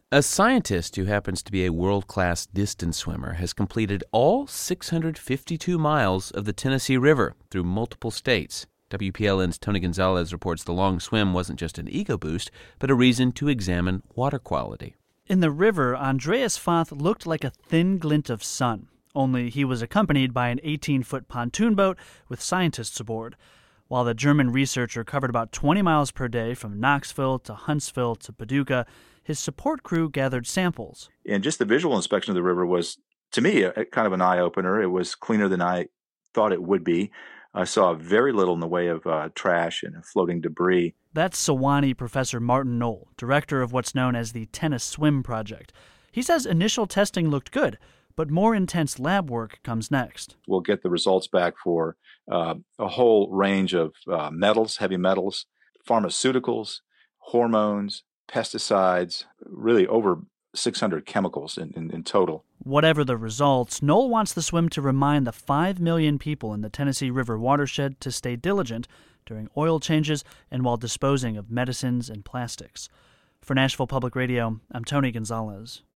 A scientist who happens to be a world-class distance swimmer has completed all 652 miles of the Tennessee River through multiple states. WPLN's Tony Gonzalez reports the long swim wasn't just an ego boost, but a reason to examine water quality. In the river, Andreas Foth looked like a thin glint of sun, only he was accompanied by an 18-foot pontoon boat with scientists aboard. While the German researcher covered about 20 miles per day from Knoxville to Huntsville to Paducah, his support crew gathered samples. And just the visual inspection of the river was, to me, a kind of an eye-opener. It was cleaner than I thought it would be. I saw very little in the way of trash and floating debris. That's Sewanee Professor Martin Knoll, director of what's known as the Tennis Swim Project. He says initial testing looked good, but more intense lab work comes next. We'll get the results back for a whole range of metals, heavy metals, pharmaceuticals, hormones, pesticides, really over 600 chemicals in total. Whatever the results, Knoll wants the swim to remind the 5 million people in the Tennessee River watershed to stay diligent during oil changes and while disposing of medicines and plastics. For Nashville Public Radio, I'm Tony Gonzalez.